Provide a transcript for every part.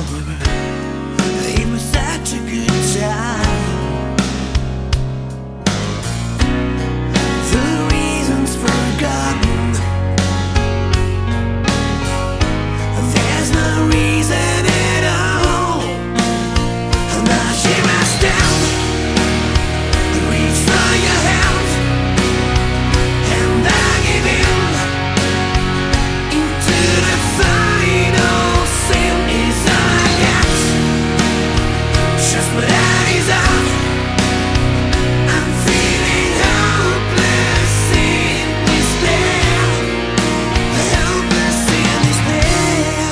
It was such a good time. The reasons forgotten. There's no reason at all. Now she must down, reach for your hand, and I give in into the final sin is all I got. Just what that is out. I'm feeling hopeless in despair, helpless in despair.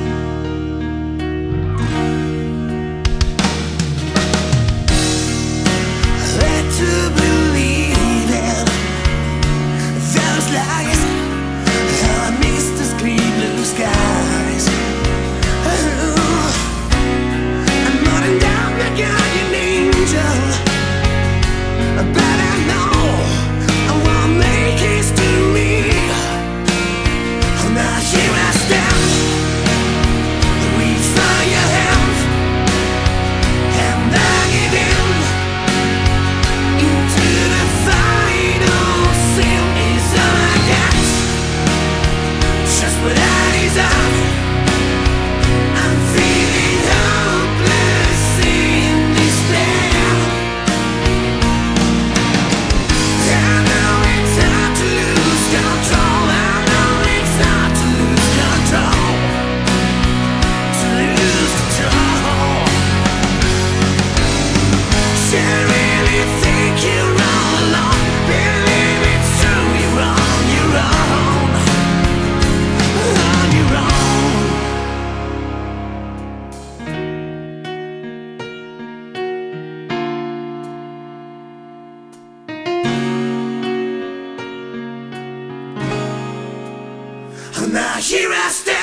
Led to believe in those lies. I missed the clear blue skies. I'm running down the guardian angel, but I know I won't make history. Now she must stand, reach for your hand, and I give in into the final sin is all I got. Just what that is out. I'm feeling hopeless in despair. I know it's hard to lose control. I know it's hard to lose control. To lose control. She really think you're all alone. Believe it's true, you're on your own. On your own. Now here I stand.